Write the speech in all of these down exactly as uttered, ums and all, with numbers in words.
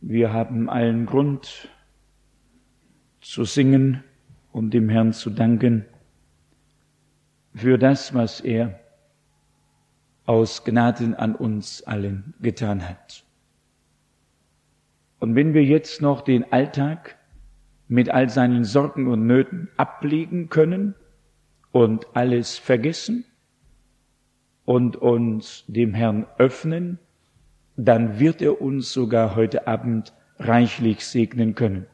Wir haben allen Grund zu singen und dem Herrn zu danken für das, was er aus Gnaden an uns allen getan hat. Und wenn wir jetzt noch den Alltag mit all seinen Sorgen und Nöten ablegen können und alles vergessen und uns dem Herrn öffnen, dann wird er uns sogar heute Abend reichlich segnen können.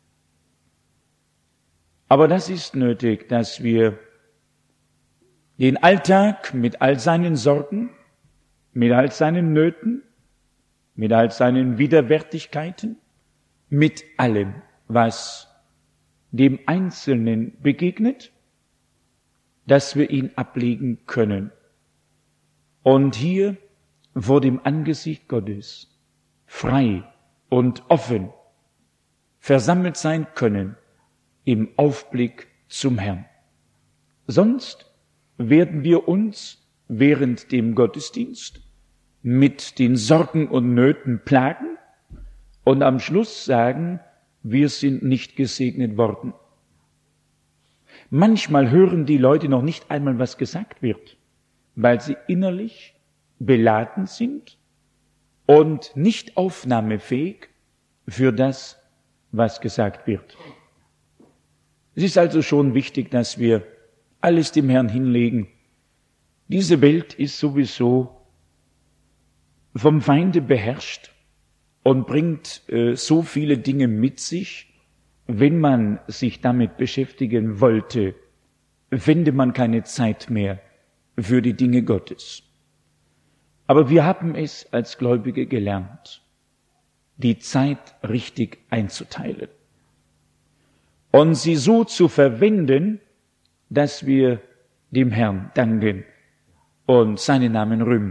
Aber das ist nötig, dass wir den Alltag mit all seinen Sorgen, mit all seinen Nöten, mit all seinen Widerwärtigkeiten, mit allem, was dem Einzelnen begegnet, dass wir ihn ablegen können. Und hier vor dem Angesicht Gottes frei und offen versammelt sein können im Aufblick zum Herrn. Sonst werden wir uns während dem Gottesdienst mit den Sorgen und Nöten plagen und am Schluss sagen, wir sind nicht gesegnet worden. Manchmal hören die Leute noch nicht einmal, was gesagt wird, weil sie innerlich beladen sind und nicht aufnahmefähig für das, was gesagt wird. Es ist also schon wichtig, dass wir alles dem Herrn hinlegen. Diese Welt ist sowieso vom Feinde beherrscht und bringt äh, so viele Dinge mit sich. Wenn man sich damit beschäftigen wollte, fände man keine Zeit mehr für die Dinge Gottes. Aber wir haben es als Gläubige gelernt, die Zeit richtig einzuteilen und sie so zu verwenden, dass wir dem Herrn danken und seinen Namen rühmen.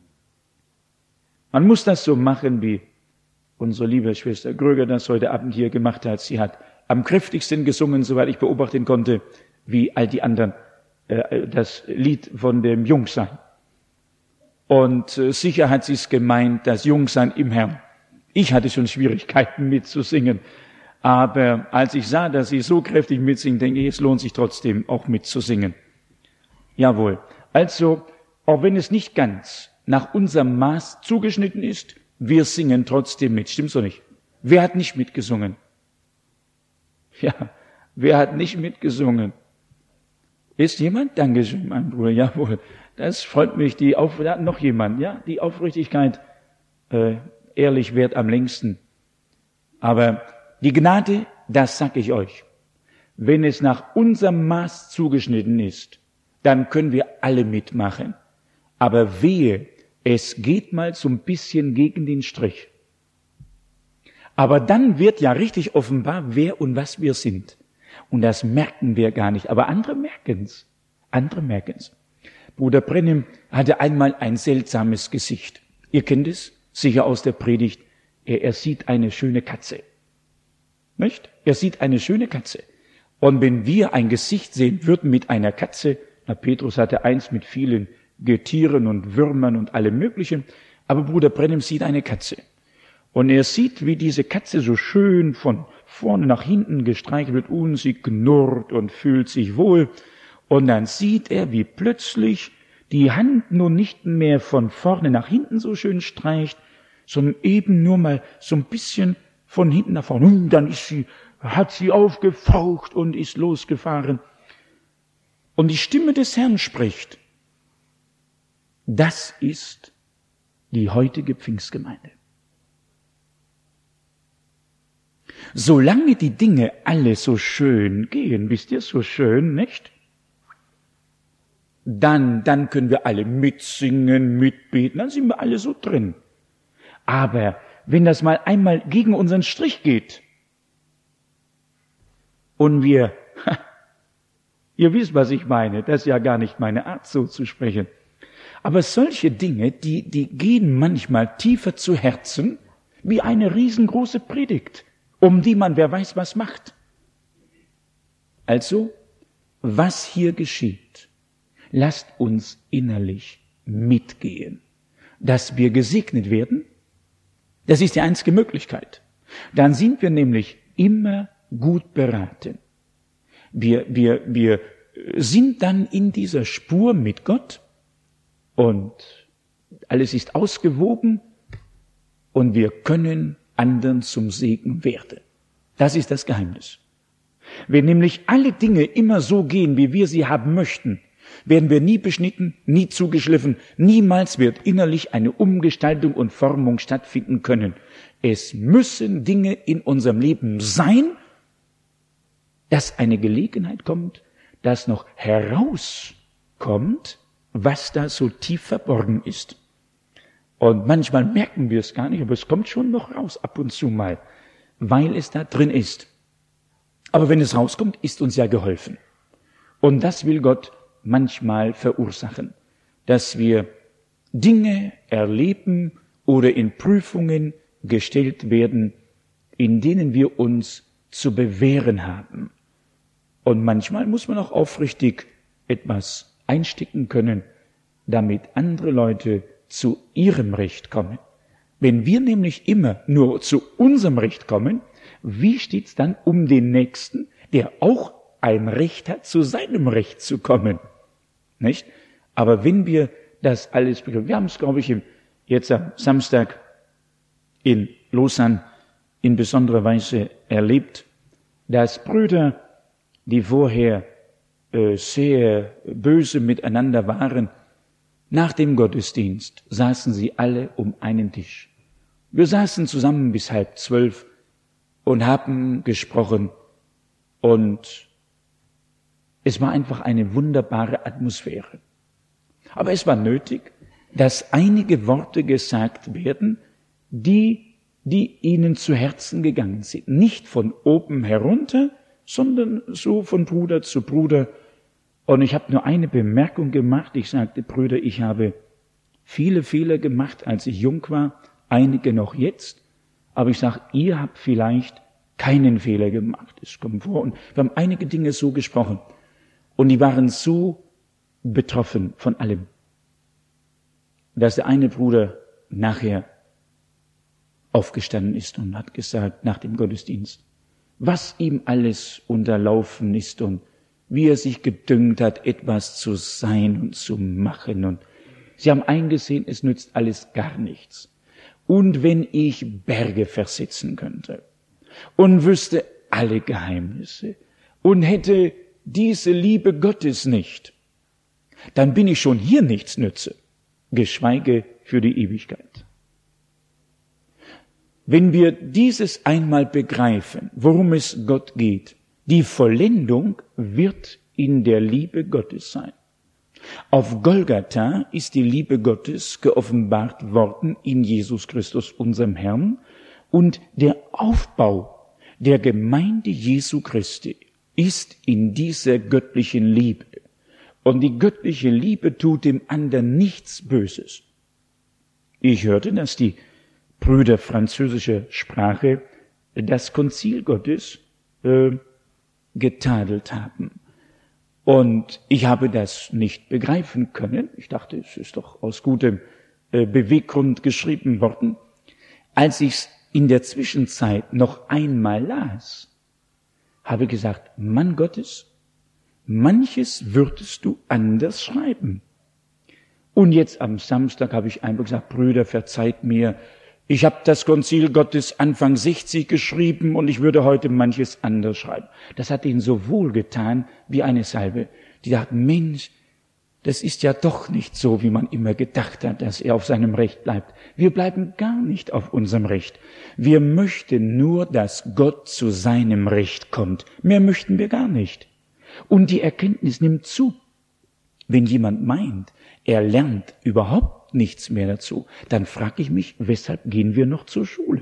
Man muss das so machen, wie unsere liebe Schwester Gröger das heute Abend hier gemacht hat. Sie hat am kräftigsten gesungen, soweit ich beobachten konnte, wie all die anderen, äh, das Lied von dem Jungsein. Und äh, sicher hat sie es gemeint, das Jungsein im Herrn. Ich hatte schon Schwierigkeiten mitzusingen. Aber als ich sah, dass sie so kräftig mitsingt, denke ich, es lohnt sich trotzdem auch mitzusingen. Jawohl. Also, auch wenn es nicht ganz nach unserem Maß zugeschnitten ist, wir singen trotzdem mit. Stimmt's doch nicht? Wer hat nicht mitgesungen? Ja, wer hat nicht mitgesungen? Ist jemand? Dankeschön, mein Bruder. Jawohl. Das freut mich. Die Auf da noch jemand. Ja, die Aufrichtigkeit, äh, ehrlich währt am längsten. Aber die Gnade, das sag ich euch, wenn es nach unserem Maß zugeschnitten ist, dann können wir alle mitmachen. Aber wehe, es geht mal so ein bisschen gegen den Strich. Aber dann wird ja richtig offenbar, wer und was wir sind. Und das merken wir gar nicht. Aber andere merken's. Andere merken's. Bruder Brennim hatte einmal ein seltsames Gesicht. Ihr kennt es sicher aus der Predigt. Er, er sieht eine schöne Katze. Nicht? Er sieht eine schöne Katze. Und wenn wir ein Gesicht sehen würden mit einer Katze, na, Petrus hatte eins mit vielen Getieren und Würmern und allem Möglichen, aber Bruder Brennim sieht eine Katze. Und er sieht, wie diese Katze so schön von vorne nach hinten gestreichelt wird und sie knurrt und fühlt sich wohl. Und dann sieht er, wie plötzlich die Hand nun nicht mehr von vorne nach hinten so schön streicht, sondern eben nur mal so ein bisschen von hinten nach vorne. Und dann ist sie, hat sie aufgefaucht und ist losgefahren. Und die Stimme des Herrn spricht. Das ist die heutige Pfingstgemeinde. Solange die Dinge alle so schön gehen, wisst ihr, so schön, nicht? Dann, dann können wir alle mitsingen, mitbeten, dann sind wir alle so drin. Aber wenn das mal einmal gegen unseren Strich geht und wir, ha, ihr wisst, was ich meine, das ist ja gar nicht meine Art, so zu sprechen. Aber solche Dinge, die, die gehen manchmal tiefer zu Herzen, wie eine riesengroße Predigt, um die man wer weiß was macht. Also, was hier geschieht, lasst uns innerlich mitgehen, dass wir gesegnet werden, Das ist die einzige Möglichkeit. Dann sind wir nämlich immer gut beraten. Wir, wir, wir sind dann in dieser Spur mit Gott und alles ist ausgewogen und wir können anderen zum Segen werden. Das ist das Geheimnis. Wenn nämlich alle Dinge immer so gehen, wie wir sie haben möchten, werden wir nie beschnitten, nie zugeschliffen, niemals wird innerlich eine Umgestaltung und Formung stattfinden können. Es müssen Dinge in unserem Leben sein, dass eine Gelegenheit kommt, dass noch herauskommt, was da so tief verborgen ist. Und manchmal merken wir es gar nicht, aber es kommt schon noch raus, ab und zu mal, weil es da drin ist. Aber wenn es rauskommt, ist uns ja geholfen. Und das will Gott manchmal verursachen, dass wir Dinge erleben oder in Prüfungen gestellt werden, in denen wir uns zu bewähren haben. Und manchmal muss man auch aufrichtig etwas einstecken können, damit andere Leute zu ihrem Recht kommen. Wenn wir nämlich immer nur zu unserem Recht kommen, wie steht's dann um den Nächsten, der auch ein Recht hat, zu seinem Recht zu kommen? Nicht? Aber wenn wir das alles, wir haben es, glaube ich, jetzt am Samstag in Lausanne in besonderer Weise erlebt, dass Brüder, die vorher äh, sehr böse miteinander waren, nach dem Gottesdienst saßen sie alle um einen Tisch. Wir saßen zusammen bis halb zwölf und haben gesprochen und es war einfach eine wunderbare Atmosphäre. Aber es war nötig, dass einige Worte gesagt werden, die, die ihnen zu Herzen gegangen sind. Nicht von oben herunter, sondern so von Bruder zu Bruder. Und ich habe nur eine Bemerkung gemacht. Ich sagte, Brüder, ich habe viele Fehler gemacht, als ich jung war, einige noch jetzt. Aber ich sage, ihr habt vielleicht keinen Fehler gemacht. Es kommt vor. Und wir haben einige Dinge so gesprochen. Und die waren so betroffen von allem, dass der eine Bruder nachher aufgestanden ist und hat gesagt, nach dem Gottesdienst, was ihm alles unterlaufen ist und wie er sich gedüngt hat, etwas zu sein und zu machen. Und sie haben eingesehen, es nützt alles gar nichts. Und wenn ich Berge versetzen könnte und wüsste alle Geheimnisse und hätte diese Liebe Gottes nicht, dann bin ich schon hier nichts nütze, geschweige für die Ewigkeit. Wenn wir dieses einmal begreifen, worum es Gott geht, die Vollendung wird in der Liebe Gottes sein. Auf Golgatha ist die Liebe Gottes geoffenbart worden in Jesus Christus, unserem Herrn, und der Aufbau der Gemeinde Jesu Christi ist in dieser göttlichen Liebe. Und die göttliche Liebe tut dem anderen nichts Böses. Ich hörte, dass die Brüder französischer Sprache das Konzil Gottes äh, getadelt haben. Und ich habe das nicht begreifen können. Ich dachte, es ist doch aus gutem äh, Beweggrund geschrieben worden. Als ich es in der Zwischenzeit noch einmal las, habe ich gesagt, Mann Gottes, manches würdest du anders schreiben. Und jetzt am Samstag habe ich einfach gesagt, Brüder, verzeiht mir, ich habe das Konzil Gottes Anfang sechzig geschrieben und ich würde heute manches anders schreiben. Das hat ihnen so wohlgetan wie eine Salbe. Die dachten, Mensch, das ist ja doch nicht so, wie man immer gedacht hat, dass er auf seinem Recht bleibt. Wir bleiben gar nicht auf unserem Recht. Wir möchten nur, dass Gott zu seinem Recht kommt. Mehr möchten wir gar nicht. Und die Erkenntnis nimmt zu. Wenn jemand meint, er lernt überhaupt nichts mehr dazu, dann frage ich mich, weshalb gehen wir noch zur Schule?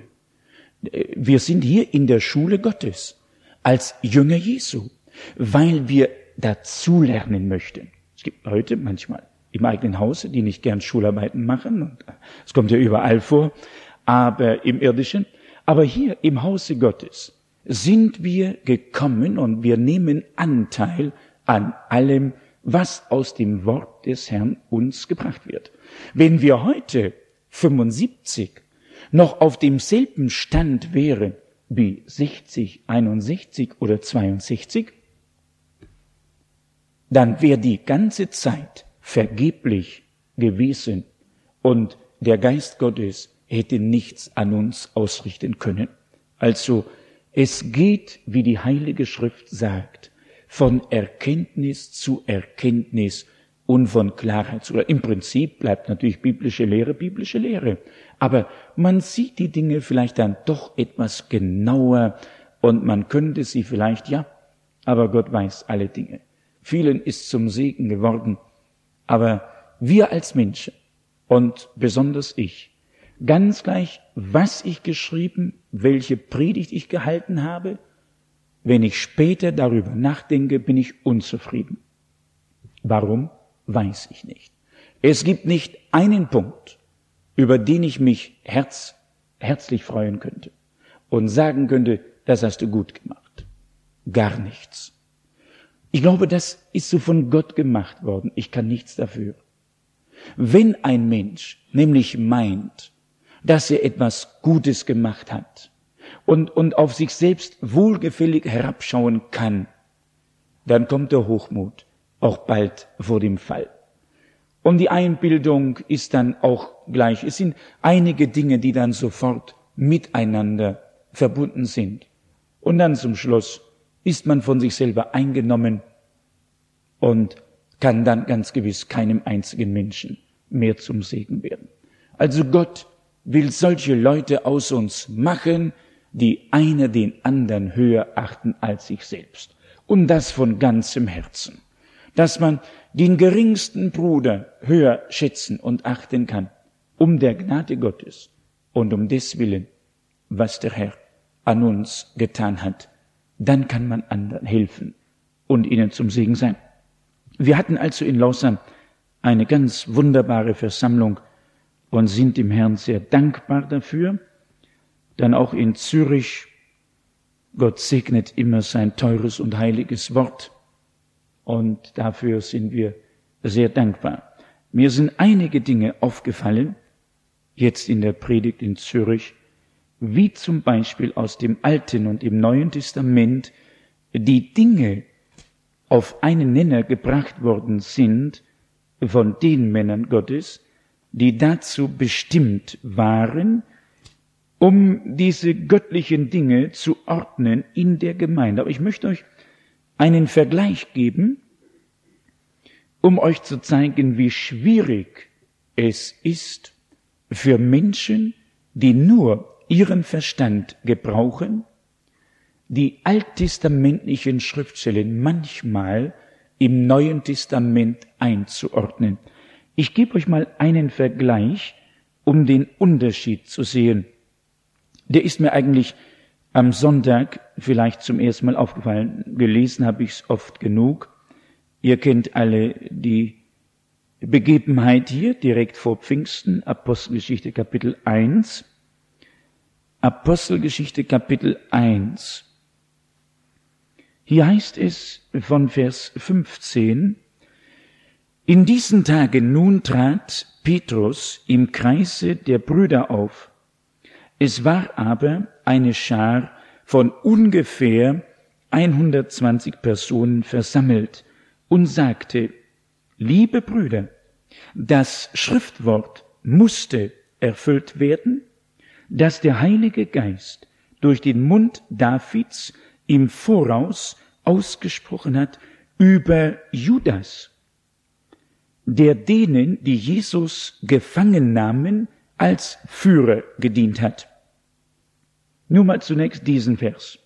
Wir sind hier in der Schule Gottes als Jünger Jesu, weil wir dazulernen möchten. Es gibt Leute manchmal im eigenen Hause, die nicht gern Schularbeiten machen, und es kommt ja überall vor, aber im Irdischen. Aber hier im Hause Gottes sind wir gekommen und wir nehmen Anteil an allem, was aus dem Wort des Herrn uns gebracht wird. Wenn wir heute fünfundsiebzig noch auf demselben Stand wäre wie sechzig, einundsechzig oder zweiundsechzig, dann wäre die ganze Zeit vergeblich gewesen und der Geist Gottes hätte nichts an uns ausrichten können. Also es geht, wie die Heilige Schrift sagt, von Erkenntnis zu Erkenntnis und von Klarheit zu Klarheit. Im Prinzip bleibt natürlich biblische Lehre biblische Lehre, aber man sieht die Dinge vielleicht dann doch etwas genauer und man könnte sie vielleicht, ja, aber Gott weiß alle Dinge. Vielen ist zum Segen geworden, aber wir als Menschen und besonders ich, ganz gleich, was ich geschrieben, welche Predigt ich gehalten habe, wenn ich später darüber nachdenke, bin ich unzufrieden. Warum? Weiß ich nicht. Es gibt nicht einen Punkt, über den ich mich herz, herzlich freuen könnte und sagen könnte, das hast du gut gemacht. Gar nichts. Ich glaube, das ist so von Gott gemacht worden. Ich kann nichts dafür. Wenn ein Mensch nämlich meint, dass er etwas Gutes gemacht hat und, und auf sich selbst wohlgefällig herabschauen kann, dann kommt der Hochmut auch bald vor dem Fall. Und die Einbildung ist dann auch gleich. Es sind einige Dinge, die dann sofort miteinander verbunden sind. Und dann zum Schluss ist man von sich selber eingenommen und kann dann ganz gewiss keinem einzigen Menschen mehr zum Segen werden. Also Gott will solche Leute aus uns machen, die einer den anderen höher achten als sich selbst. Und das von ganzem Herzen. Dass man den geringsten Bruder höher schätzen und achten kann, um der Gnade Gottes und um des Willen, was der Herr an uns getan hat, dann kann man anderen helfen und ihnen zum Segen sein. Wir hatten also in Lausanne eine ganz wunderbare Versammlung und sind dem Herrn sehr dankbar dafür. Dann auch in Zürich, Gott segnet immer sein teures und heiliges Wort und dafür sind wir sehr dankbar. Mir sind einige Dinge aufgefallen, jetzt in der Predigt in Zürich, wie zum Beispiel aus dem Alten und dem Neuen Testament die Dinge auf einen Nenner gebracht worden sind von den Männern Gottes, die dazu bestimmt waren, um diese göttlichen Dinge zu ordnen in der Gemeinde. Aber ich möchte euch einen Vergleich geben, um euch zu zeigen, wie schwierig es ist für Menschen, die nur ihren Verstand gebrauchen, die alttestamentlichen Schriftstellen manchmal im Neuen Testament einzuordnen. Ich gebe euch mal einen Vergleich, um den Unterschied zu sehen. Der ist mir eigentlich am Sonntag vielleicht zum ersten Mal aufgefallen. Gelesen habe ich es oft genug. Ihr kennt alle die Begebenheit hier direkt vor Pfingsten, Apostelgeschichte Kapitel eins. Apostelgeschichte Kapitel eins. Hier heißt es von Vers fünfzehn, in diesen Tagen nun trat Petrus im Kreise der Brüder auf. Es war aber eine Schar von ungefähr hundertzwanzig Personen versammelt und sagte, liebe Brüder, das Schriftwort musste erfüllt werden, dass der Heilige Geist durch den Mund Davids im Voraus ausgesprochen hat über Judas, der denen, die Jesus gefangen nahmen, als Führer gedient hat. Nur mal zunächst diesen Vers.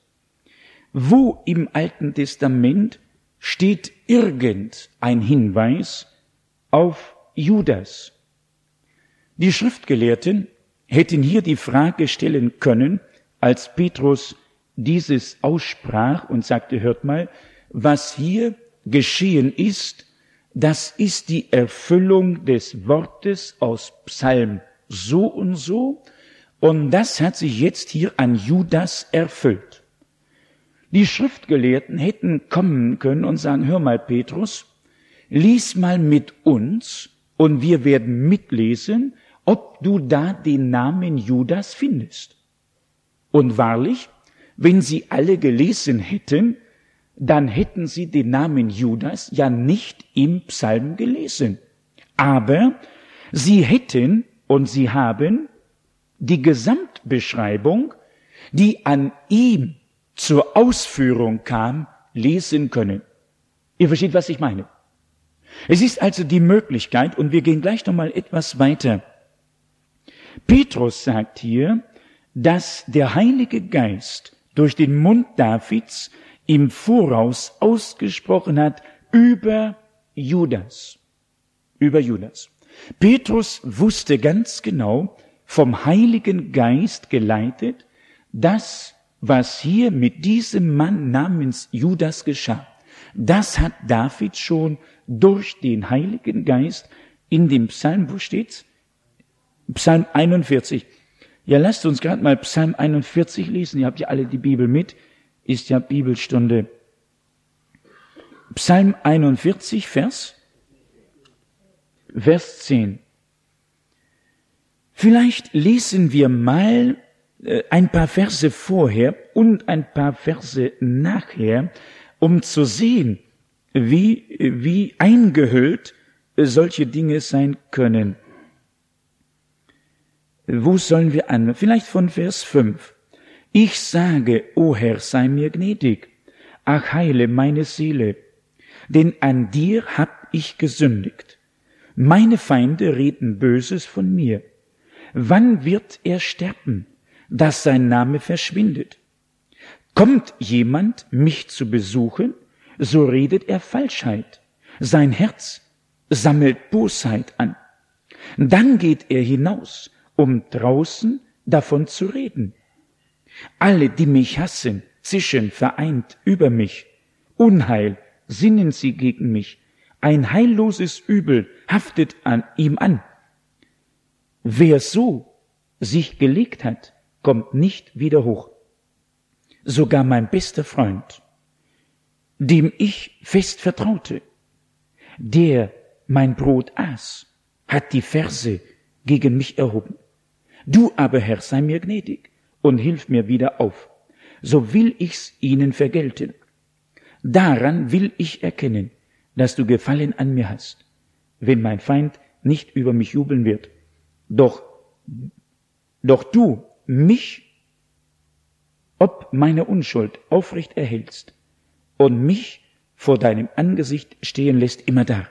Wo im Alten Testament steht irgendein Hinweis auf Judas? Die Schriftgelehrten hätten hier die Frage stellen können, als Petrus dieses aussprach und sagte, hört mal, was hier geschehen ist, das ist die Erfüllung des Wortes aus Psalm so und so, und das hat sich jetzt hier an Judas erfüllt. Die Schriftgelehrten hätten kommen können und sagen, hör mal Petrus, lies mal mit uns und wir werden mitlesen, ob du da den Namen Judas findest. Und wahrlich, wenn sie alle gelesen hätten, dann hätten sie den Namen Judas ja nicht im Psalm gelesen. Aber sie hätten und sie haben die Gesamtbeschreibung, die an ihm zur Ausführung kam, lesen können. Ihr versteht, was ich meine? Es ist also die Möglichkeit, und wir gehen gleich nochmal etwas weiter. Petrus sagt hier, dass der Heilige Geist durch den Mund Davids im Voraus ausgesprochen hat über Judas. Über Judas. Petrus wusste ganz genau, vom Heiligen Geist geleitet, das, was hier mit diesem Mann namens Judas geschah, das hat David schon durch den Heiligen Geist in dem Psalm, wo steht's? Psalm einundvierzig. Ja, lasst uns gerade mal Psalm einundvierzig lesen. Ihr habt ja alle die Bibel mit. Ist ja Bibelstunde. Psalm einundvierzig, Vers, Vers zehn. Vielleicht lesen wir mal äh, ein paar Verse vorher und ein paar Verse nachher, um zu sehen, wie, wie eingehüllt solche Dinge sein können. Wo sollen wir an? Vielleicht von Vers fünf. Ich sage, o Herr, sei mir gnädig. Ach, heile meine Seele. Denn an dir hab ich gesündigt. Meine Feinde reden Böses von mir. Wann wird er sterben, dass sein Name verschwindet? Kommt jemand, mich zu besuchen, so redet er Falschheit. Sein Herz sammelt Bosheit an. Dann geht er hinaus, um draußen davon zu reden. Alle, die mich hassen, zischen vereint über mich. Unheil sinnen sie gegen mich. Ein heilloses Übel haftet an ihm an. Wer so sich gelegt hat, kommt nicht wieder hoch. Sogar mein bester Freund, dem ich fest vertraute, der mein Brot aß, hat die Verse gegen mich erhoben. Du aber, Herr, sei mir gnädig und hilf mir wieder auf. So will ich's ihnen vergelten. Daran will ich erkennen, dass du Gefallen an mir hast, wenn mein Feind nicht über mich jubeln wird. Doch, doch du mich, ob meine Unschuld aufrecht erhältst und mich vor deinem Angesicht stehen lässt, immer da.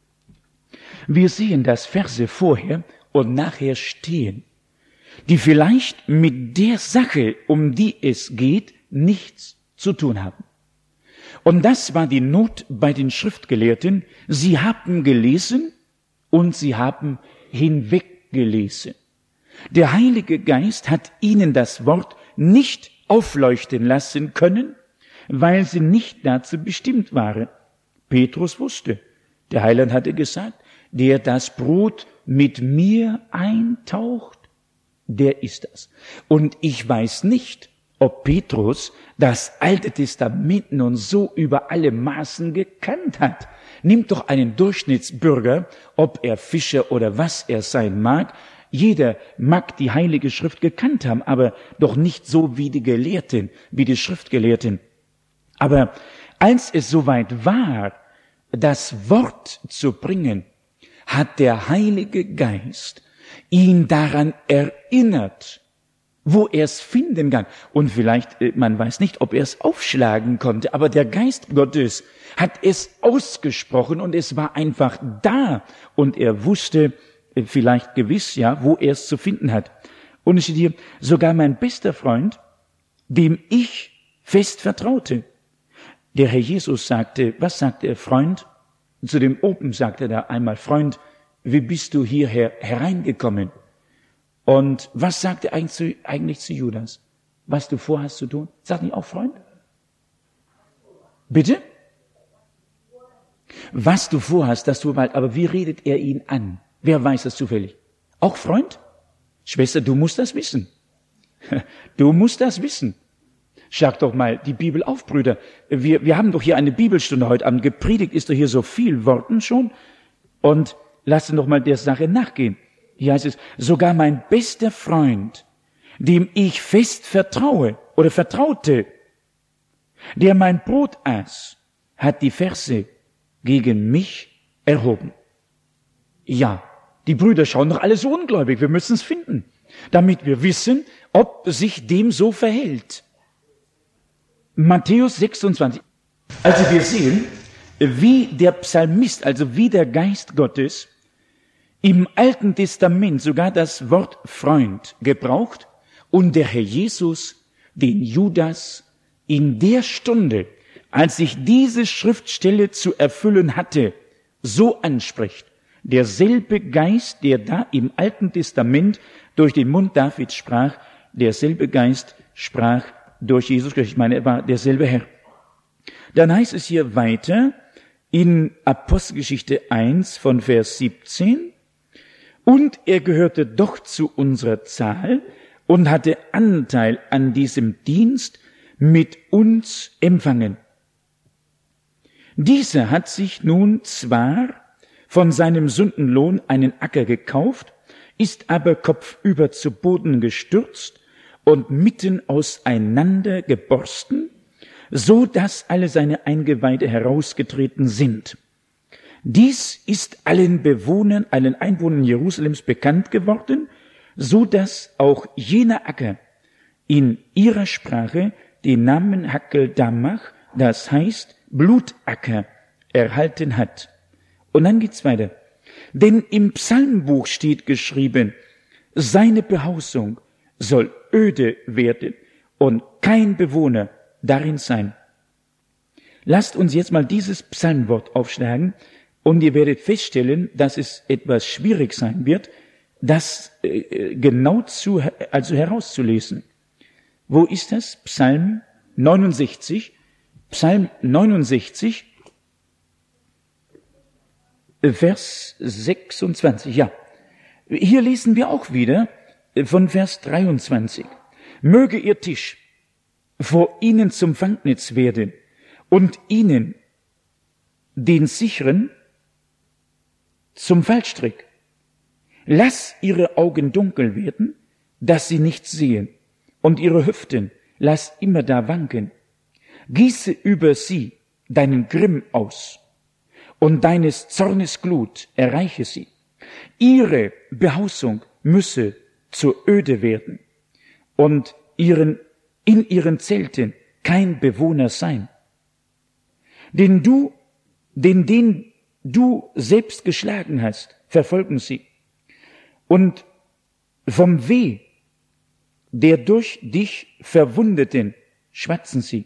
Wir sehen, dass Verse vorher und nachher stehen, die vielleicht mit der Sache, um die es geht, nichts zu tun haben. Und das war die Not bei den Schriftgelehrten. Sie haben gelesen und sie haben hinweggelesen. Der Heilige Geist hat ihnen das Wort nicht aufleuchten lassen können, weil sie nicht dazu bestimmt waren. Petrus wusste, der Heiland hatte gesagt, der das Brot mit mir eintaucht, der ist das. Und ich weiß nicht, ob Petrus das Alte Testament nun so über alle Maßen gekannt hat. Nimmt doch einen Durchschnittsbürger, ob er Fischer oder was er sein mag. Jeder mag die Heilige Schrift gekannt haben, aber doch nicht so wie die Gelehrten, wie die Schriftgelehrten. Aber als es soweit war, das Wort zu bringen, hat der Heilige Geist ihn daran erinnert, wo er es finden kann. Und vielleicht, man weiß nicht, ob er es aufschlagen konnte, aber der Geist Gottes hat es ausgesprochen und es war einfach da. Und er wusste vielleicht gewiss, ja, wo er es zu finden hat. Und es steht hier, sogar mein bester Freund, dem ich fest vertraute. Der Herr Jesus sagte, was sagte er, Freund? Zu dem Open sagte er da einmal, Freund, wie bist du hierher hereingekommen? Und was sagt er eigentlich zu, eigentlich zu Judas? Was du vorhast zu tun? Sagt nicht auch Freund? Bitte? Was du vorhast, das tu bald. Aber wie redet er ihn an? Wer weiß das zufällig? Auch Freund? Schwester, du musst das wissen. Du musst das wissen. Schlag doch mal die Bibel auf, Brüder. Wir, wir haben doch hier eine Bibelstunde heute Abend. Gepredigt ist doch hier so viel Worten schon. Und lasst uns doch mal der Sache nachgehen. hier heißt es, sogar mein bester Freund, dem ich fest vertraue oder vertraute, der mein Brot aß, hat die Verse gegen mich erhoben. Ja, die Brüder schauen doch alle so ungläubig, wir müssen es finden, damit wir wissen, ob sich dem so verhält. Matthäus sechsundzwanzig. Also wir sehen, wie der Psalmist, also wie der Geist Gottes im Alten Testament sogar das Wort Freund gebraucht und der Herr Jesus den Judas in der Stunde, als sich diese Schriftstelle zu erfüllen hatte, so anspricht. Derselbe Geist, der da im Alten Testament durch den Mund Davids sprach, derselbe Geist sprach durch Jesus Christus. Ich meine, er war derselbe Herr. Dann heißt es hier weiter in Apostelgeschichte eins von Vers siebzehn, und er gehörte doch zu unserer Zahl und hatte Anteil an diesem Dienst mit uns empfangen. Dieser hat sich nun zwar von seinem Sündenlohn einen Acker gekauft, ist aber kopfüber zu Boden gestürzt und mitten auseinander geborsten, so dass alle seine Eingeweide herausgetreten sind. Dies ist allen Bewohnern, allen Einwohnern Jerusalems bekannt geworden, so dass auch jener Acker in ihrer Sprache den Namen Hakeldamach, das heißt Blutacker, erhalten hat. Und dann geht's weiter. Denn im Psalmbuch steht geschrieben, seine Behausung soll öde werden und kein Bewohner darin sein. Lasst uns jetzt mal dieses Psalmwort aufschlagen und ihr werdet feststellen, dass es etwas schwierig sein wird, das äh, genau zu, also herauszulesen. Wo ist das? Psalm neunundsechzig. Psalm neunundsechzig, Vers sechsundzwanzig. Ja, hier lesen wir auch wieder von Vers dreiundzwanzig. Möge ihr Tisch vor ihnen zum Fangnetz werden und ihnen den sicheren zum Fallstrick. Lass ihre Augen dunkel werden, dass sie nichts sehen, und ihre Hüften lass immer da wanken. Gieße über sie deinen Grimm aus, und deines Zornes Glut erreiche sie. Ihre Behausung müsse zur Öde werden, und ihren, in ihren Zelten kein Bewohner sein. Den du, den, den du selbst geschlagen hast, verfolgen sie. Und vom Weh der durch dich Verwundeten schwatzen sie.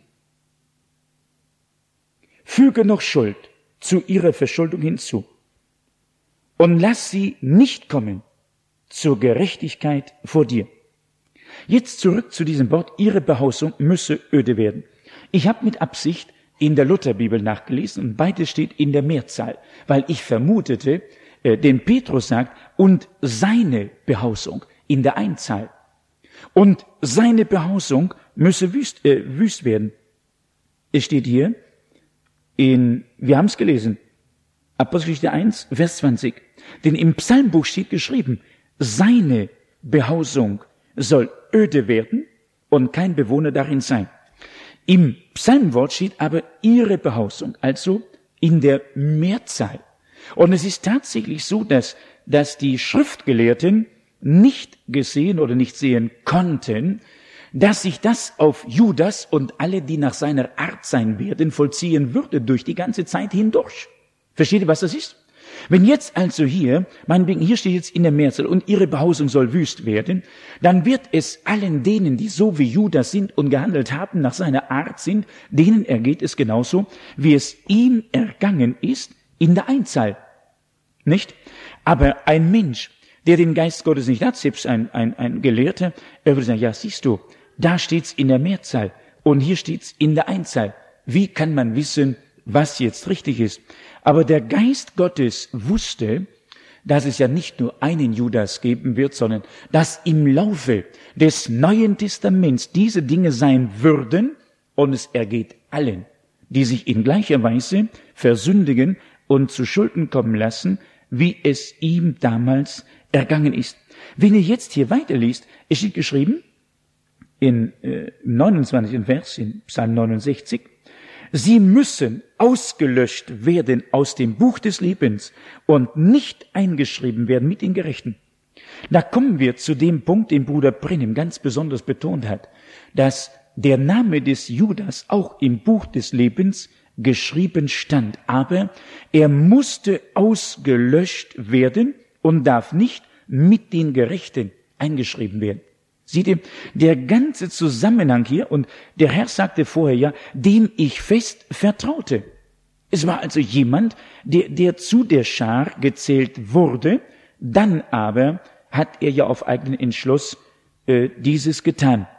Füge noch Schuld zu ihrer Verschuldung hinzu und lass sie nicht kommen zur Gerechtigkeit vor dir. Jetzt zurück zu diesem Wort, ihre Behausung müsse öde werden. Ich habe mit Absicht in der Lutherbibel nachgelesen und beides steht in der Mehrzahl, weil ich vermutete, äh, denn Petrus sagt, und seine Behausung in der Einzahl. Und seine Behausung müsse wüst, äh, wüst werden. Es steht hier in, wir haben es gelesen, Apostelgeschichte eins, Vers zwanzig. Denn im Psalmbuch steht geschrieben, seine Behausung soll öde werden und kein Bewohner darin sein. Im Psalmwort steht aber ihre Behausung, also in der Mehrzahl. Und es ist tatsächlich so, dass, dass die Schriftgelehrten nicht gesehen oder nicht sehen konnten, dass sich das auf Judas und alle, die nach seiner Art sein werden, vollziehen würde durch die ganze Zeit hindurch. Versteht ihr, was das ist? Wenn jetzt also hier, meinetwegen, hier steht jetzt in der Mehrzahl, und ihre Behausung soll wüst werden, dann wird es allen denen, die so wie Judas sind und gehandelt haben, nach seiner Art sind, denen ergeht es genauso, wie es ihm ergangen ist in der Einzahl. Nicht? Aber ein Mensch, der den Geist Gottes nicht hat, selbst ein, ein, ein Gelehrter, er würde sagen, ja, siehst du, da steht's in der Mehrzahl und hier steht's in der Einzahl. Wie kann man wissen, was jetzt richtig ist? Aber der Geist Gottes wusste, dass es ja nicht nur einen Judas geben wird, sondern dass im Laufe des Neuen Testaments diese Dinge sein würden, und es ergeht allen, die sich in gleicher Weise versündigen und zu Schulden kommen lassen, wie es ihm damals ergangen ist. Wenn ihr jetzt hier weiterliest, es steht geschrieben, in äh, neunundzwanzigsten Vers, in Psalm neunundsechzig, sie müssen ausgelöscht werden aus dem Buch des Lebens und nicht eingeschrieben werden mit den Gerechten. Da kommen wir zu dem Punkt, den Bruder Brennim ganz besonders betont hat, dass der Name des Judas auch im Buch des Lebens geschrieben stand, aber er musste ausgelöscht werden und darf nicht mit den Gerechten eingeschrieben werden. Seht ihr, der ganze Zusammenhang hier, und der Herr sagte vorher ja, dem ich fest vertraute. Es war also jemand, der, der zu der Schar gezählt wurde, dann aber hat er ja auf eigenen Entschluss äh, dieses getan.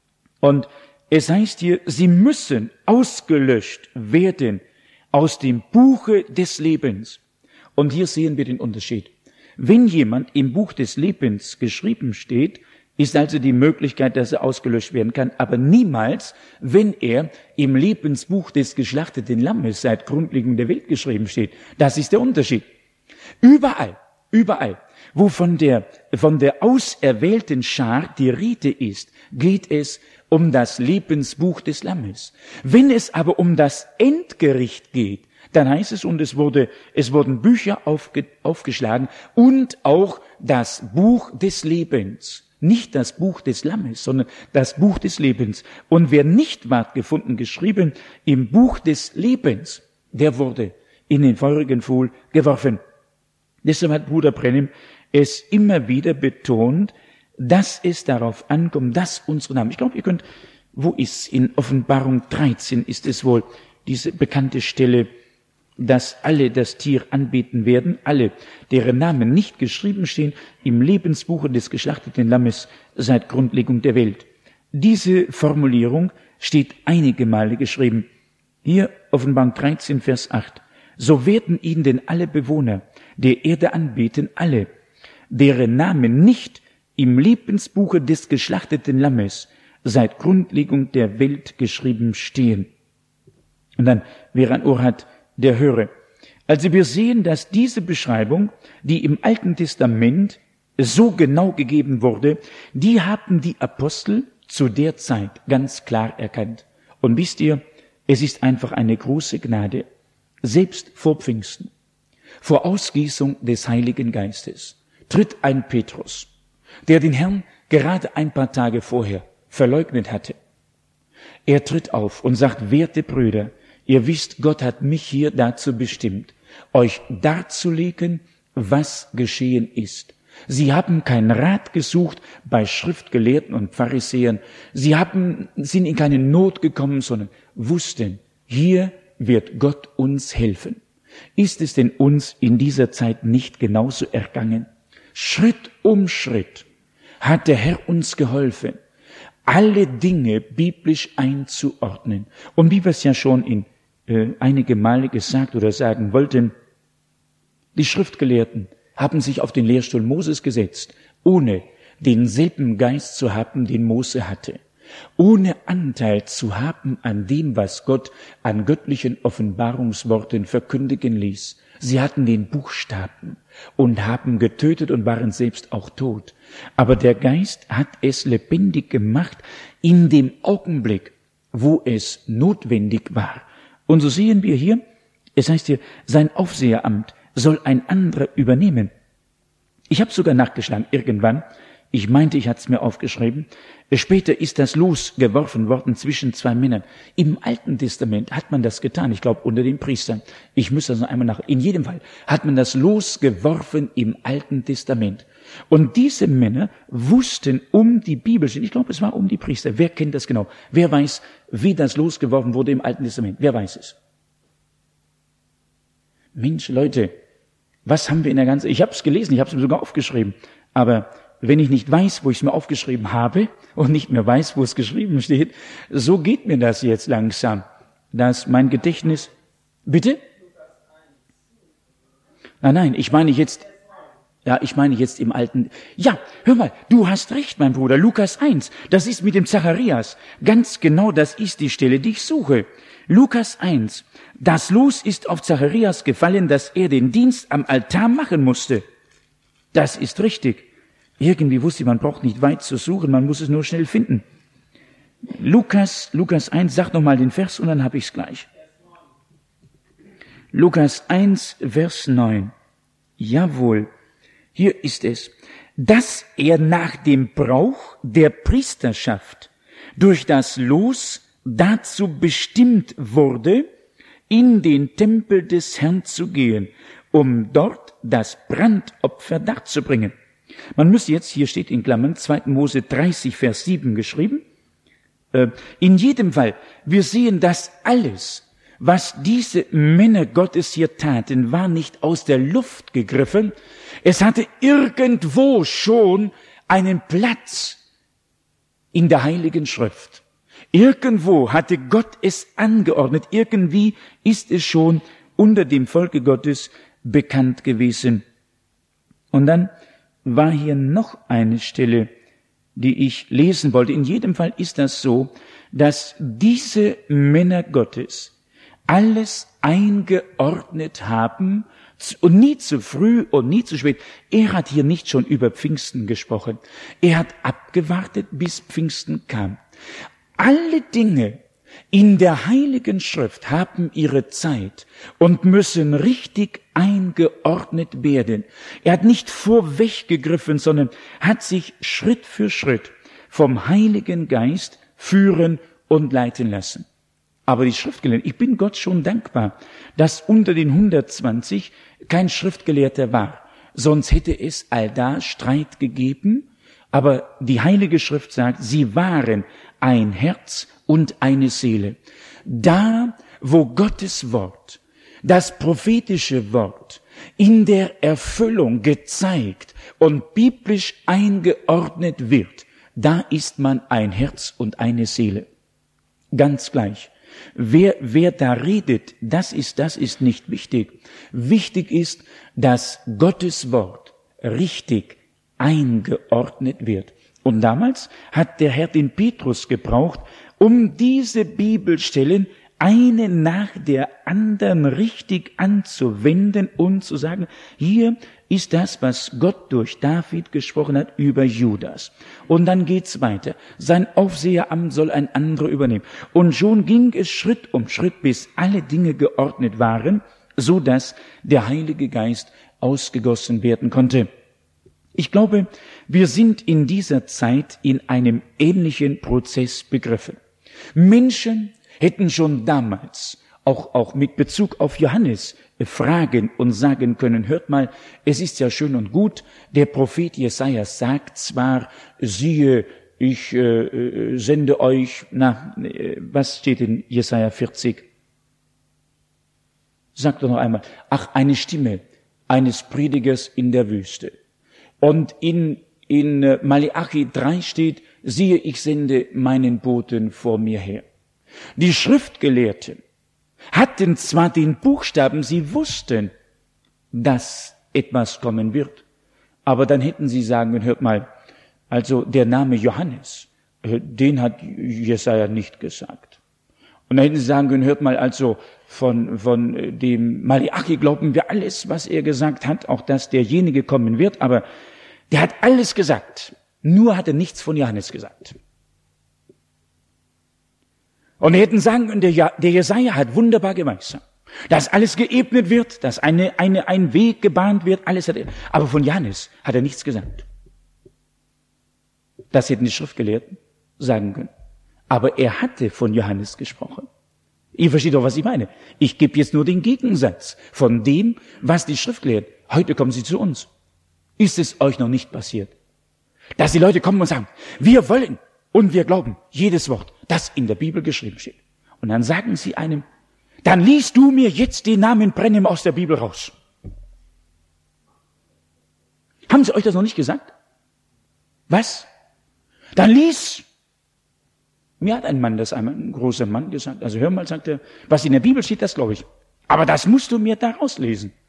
Und es heißt hier, sie müssen ausgelöscht werden aus dem Buche des Lebens. Und hier sehen wir den Unterschied. Wenn jemand im Buch des Lebens geschrieben steht, ist also die Möglichkeit, dass er ausgelöscht werden kann, aber niemals, wenn er im Lebensbuch des geschlachteten Lammes seit Grundlegung der Welt geschrieben steht. Das ist der Unterschied. Überall, überall, wo von der, von der auserwählten Schar die Rede ist, geht es um das Lebensbuch des Lammes. Wenn es aber um das Endgericht geht, dann heißt es, und es wurde, es wurden Bücher aufge, aufgeschlagen und auch das Buch des Lebens. Nicht das Buch des Lammes, sondern das Buch des Lebens. Und wer nicht ward gefunden, geschrieben im Buch des Lebens, der wurde in den feurigen Pfuhl geworfen. Deshalb hat Bruder Brennim es immer wieder betont, dass es darauf ankommt, dass unsere Namen, ich glaube, ihr könnt, wo ist in Offenbarung dreizehn ist es wohl, diese bekannte Stelle, dass alle das Tier anbeten werden, alle, deren Namen nicht geschrieben stehen im Lebensbuche des geschlachteten Lammes seit Grundlegung der Welt. Diese Formulierung steht einige Male geschrieben. Hier Offenbarung dreizehn, Vers acht. So werden ihn denn alle Bewohner der Erde anbeten, alle, deren Namen nicht im Lebensbuche des geschlachteten Lammes seit Grundlegung der Welt geschrieben stehen. Und dann, wer ein Ohr hat, der höre. Also wir sehen, dass diese Beschreibung, die im Alten Testament so genau gegeben wurde, die haben die Apostel zu der Zeit ganz klar erkannt. Und wisst ihr, es ist einfach eine große Gnade, selbst vor Pfingsten, vor Ausgießung des Heiligen Geistes, tritt ein Petrus, der den Herrn gerade ein paar Tage vorher verleugnet hatte. Er tritt auf und sagt, werte Brüder, ihr wisst, Gott hat mich hier dazu bestimmt, euch darzulegen, was geschehen ist. Sie haben keinen Rat gesucht bei Schriftgelehrten und Pharisäern. Sie haben, sind in keine Not gekommen, sondern wussten, hier wird Gott uns helfen. Ist es denn uns in dieser Zeit nicht genauso ergangen? Schritt um Schritt hat der Herr uns geholfen, alle Dinge biblisch einzuordnen. Und wie wir es ja schon in äh, einige Male gesagt oder sagen wollten, die Schriftgelehrten haben sich auf den Lehrstuhl Moses gesetzt, ohne denselben Geist zu haben, den Mose hatte, ohne Anteil zu haben an dem, was Gott an göttlichen Offenbarungsworten verkündigen ließ. Sie hatten den Buchstaben und haben getötet und waren selbst auch tot. Aber der Geist hat es lebendig gemacht in dem Augenblick, wo es notwendig war. Und so sehen wir hier, es heißt hier, sein Aufseheramt soll ein anderer übernehmen. Ich habe sogar nachgeschlagen, irgendwann, ich meinte, ich hatte es mir aufgeschrieben, später ist das Los geworfen worden zwischen zwei Männern. Im Alten Testament hat man das getan, ich glaube unter den Priestern. Ich muss das noch einmal nach. In jedem Fall hat man das Los geworfen im Alten Testament. Und diese Männer wussten um die Bibel, ich glaube, es war um die Priester. Wer kennt das genau? Wer weiß, wie das Los geworfen wurde im Alten Testament? Wer weiß es? Mensch, Leute, was haben wir in der ganzen... Ich habe es gelesen, ich habe es mir sogar aufgeschrieben. Aber wenn ich nicht weiß, wo ich es mir aufgeschrieben habe und nicht mehr weiß, wo es geschrieben steht, so geht mir das jetzt langsam, dass mein Gedächtnis... Bitte? Nein, nein, ich meine jetzt... Ja, ich meine jetzt im Alten. Ja, hör mal, du hast recht, mein Bruder. Lukas eins, das ist mit dem Zacharias. Ganz genau, das ist die Stelle, die ich suche. Lukas eins. Das Los ist auf Zacharias gefallen, dass er den Dienst am Altar machen musste. Das ist richtig. Irgendwie wusste ich, man braucht nicht weit zu suchen, man muss es nur schnell finden. Lukas, Lukas eins, sag nochmal den Vers und dann habe ich es gleich. Lukas eins, Vers neun. Jawohl. Hier ist es, dass er nach dem Brauch der Priesterschaft durch das Los dazu bestimmt wurde, in den Tempel des Herrn zu gehen, um dort das Brandopfer darzubringen. Man müsste jetzt, hier steht in Klammern, zweiter Mose dreißig, Vers sieben geschrieben. In jedem Fall, wir sehen, dass alles, was diese Männer Gottes hier taten, war nicht aus der Luft gegriffen. Es hatte irgendwo schon einen Platz in der Heiligen Schrift. Irgendwo hatte Gott es angeordnet. Irgendwie ist es schon unter dem Volke Gottes bekannt gewesen. Und dann war hier noch eine Stelle, die ich lesen wollte. In jedem Fall ist das so, dass diese Männer Gottes alles eingeordnet haben und nie zu früh und nie zu spät. Er hat hier nicht schon über Pfingsten gesprochen. Er hat abgewartet, bis Pfingsten kam. Alle Dinge in der Heiligen Schrift haben ihre Zeit und müssen richtig eingeordnet werden. Er hat nicht vorweggegriffen, sondern hat sich Schritt für Schritt vom Heiligen Geist führen und leiten lassen. Aber die Schriftgelehrten, ich bin Gott schon dankbar, dass unter den hundertzwanzig kein Schriftgelehrter war. Sonst hätte es allda Streit gegeben. Aber die Heilige Schrift sagt, sie waren ein Herz und eine Seele. Da, wo Gottes Wort, das prophetische Wort, in der Erfüllung gezeigt und biblisch eingeordnet wird, da ist man ein Herz und eine Seele. Ganz gleich. Wer, wer da redet, das ist, das ist nicht wichtig. Wichtig ist, dass Gottes Wort richtig eingeordnet wird. Und damals hat der Herr den Petrus gebraucht, um diese Bibelstellen eine nach der anderen richtig anzuwenden und zu sagen, hier ist das, was Gott durch David gesprochen hat über Judas. Und dann geht's weiter. Sein Aufseheramt soll ein anderer übernehmen. Und schon ging es Schritt um Schritt, bis alle Dinge geordnet waren, so dass der Heilige Geist ausgegossen werden konnte. Ich glaube, wir sind in dieser Zeit in einem ähnlichen Prozess begriffen. Menschen hätten schon damals, auch, auch mit Bezug auf Johannes, fragen und sagen können, hört mal, es ist ja schön und gut, der Prophet Jesaja sagt zwar, siehe, ich äh, sende euch, na, was steht in Jesaja vierzig? Sagt doch noch einmal, ach, eine Stimme eines Predigers in der Wüste. Und in, in Maleachi drei steht, siehe, ich sende meinen Boten vor mir her. Die Schriftgelehrten hatten zwar den Buchstaben, sie wussten, dass etwas kommen wird, aber dann hätten sie sagen können, hört mal, also der Name Johannes, den hat Jesaja nicht gesagt. Und dann hätten sie sagen können, hört mal, also von, von dem Maleachi glauben wir alles, was er gesagt hat, auch dass derjenige kommen wird, aber der hat alles gesagt, nur hat er nichts von Johannes gesagt. Und wir hätten sagen können, der, der Jesaja hat wunderbar geweissagt, dass alles geebnet wird, dass eine, eine, ein Weg gebahnt wird, alles hat er. Aber von Johannes hat er nichts gesagt. Das hätten die Schriftgelehrten sagen können. Aber er hatte von Johannes gesprochen. Ihr versteht doch, was ich meine. Ich gebe jetzt nur den Gegensatz von dem, was die Schriftgelehrten. Heute kommen sie zu uns. Ist es euch noch nicht passiert, dass die Leute kommen und sagen, wir wollen und wir glauben jedes Wort, das in der Bibel geschrieben steht. Und dann sagen sie einem, dann liest du mir jetzt den Namen Brennim aus der Bibel raus. Haben sie euch das noch nicht gesagt? Was? Dann lies. Mir hat ein Mann das einmal, ein großer Mann gesagt, also hör mal, sagt er, was in der Bibel steht, das glaube ich. Aber das musst du mir da rauslesen.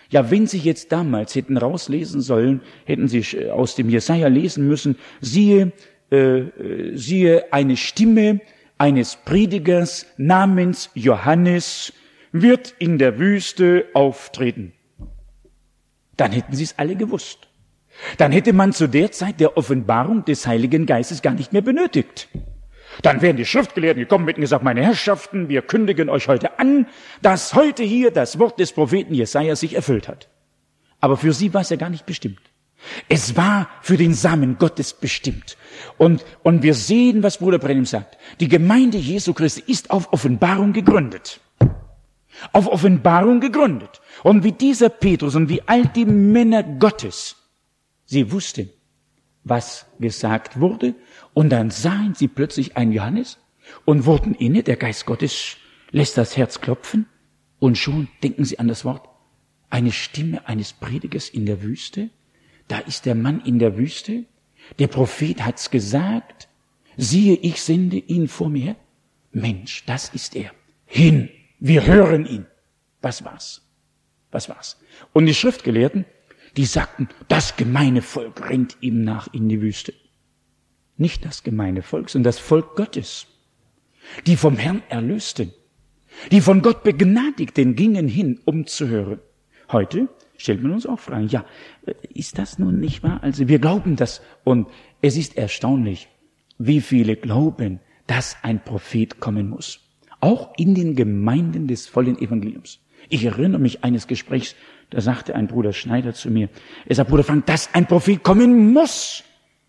Ja, wenn Sie jetzt damals hätten rauslesen sollen, hätten Sie aus dem Jesaja lesen müssen, siehe, äh, siehe eine Stimme eines Predigers namens Johannes wird in der Wüste auftreten. Dann hätten Sie es alle gewusst. Dann hätte man zu der Zeit der Offenbarung des Heiligen Geistes gar nicht mehr benötigt. Dann wären die Schriftgelehrten gekommen und hätten gesagt, meine Herrschaften, wir kündigen euch heute an, dass heute hier das Wort des Propheten Jesaja sich erfüllt hat. Aber für sie war es ja gar nicht bestimmt. Es war für den Samen Gottes bestimmt. Und, und wir sehen, was Bruder Branham sagt. Die Gemeinde Jesu Christi ist auf Offenbarung gegründet. Auf Offenbarung gegründet. Und wie dieser Petrus und wie all die Männer Gottes, sie wussten, was gesagt wurde, und dann sahen sie plötzlich einen Johannes und wurden inne, der Geist Gottes lässt das Herz klopfen, und schon denken sie an das Wort, eine Stimme eines Predigers in der Wüste, da ist der Mann in der Wüste, der Prophet hat's gesagt, siehe, ich sende ihn vor mir her. Mensch, das ist er. Hin, wir hören ihn. Was war's? Was war's? Und die Schriftgelehrten, die sagten, das gemeine Volk rennt ihm nach in die Wüste. Nicht das gemeine Volk, sondern das Volk Gottes. Die vom Herrn Erlösten, die von Gott Begnadigten gingen hin, um zu hören. Heute stellt man uns auch Fragen, ja, ist das nun nicht wahr? Also wir glauben das, und es ist erstaunlich, wie viele glauben, dass ein Prophet kommen muss. Auch in den Gemeinden des vollen Evangeliums. Ich erinnere mich eines Gesprächs, da sagte ein Bruder Schneider zu mir, er sagt, Bruder Frank, dass ein Prophet kommen muss,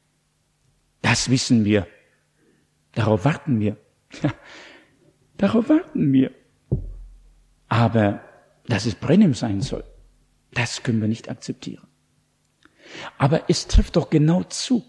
das wissen wir. Darauf warten wir. Ja, darauf warten wir. Aber dass es Branham sein soll, das können wir nicht akzeptieren. Aber es trifft doch genau zu.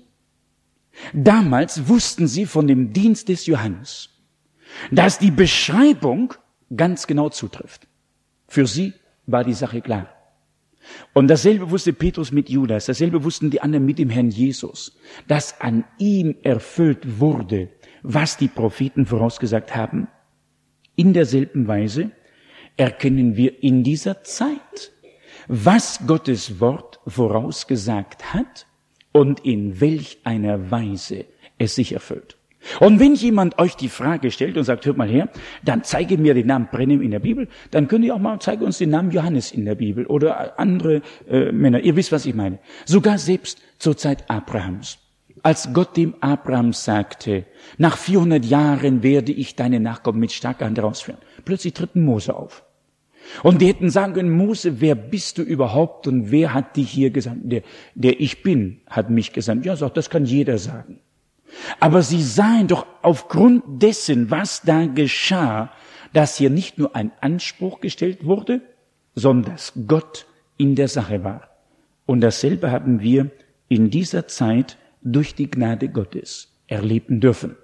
Damals wussten sie von dem Dienst des Johannes, dass die Beschreibung ganz genau zutrifft. Für sie war die Sache klar. Und dasselbe wusste Petrus mit Judas, dasselbe wussten die anderen mit dem Herrn Jesus, dass an ihm erfüllt wurde, was die Propheten vorausgesagt haben. In derselben Weise erkennen wir in dieser Zeit, was Gottes Wort vorausgesagt hat und in welch einer Weise es sich erfüllt. Und wenn jemand euch die Frage stellt und sagt, hört mal her, dann zeige mir den Namen Branham in der Bibel, dann könnt ihr auch mal, zeige uns den Namen Johannes in der Bibel oder andere äh, Männer. Ihr wisst, was ich meine. Sogar selbst zur Zeit Abrahams. Als Gott dem Abraham sagte, nach vierhundert Jahren werde ich deine Nachkommen mit starker Hand herausführen. Plötzlich tritt ein Mose auf. Und die hätten sagen können, Mose, wer bist du überhaupt und wer hat dich hier gesandt? Der, der Ich Bin hat mich gesandt. Ja, sagt, das kann jeder sagen. Aber sie sahen doch aufgrund dessen, was da geschah, dass hier nicht nur ein Anspruch gestellt wurde, sondern dass Gott in der Sache war. Und dasselbe haben wir in dieser Zeit durch die Gnade Gottes erleben dürfen.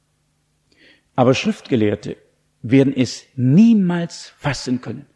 Aber Schriftgelehrte werden es niemals fassen können.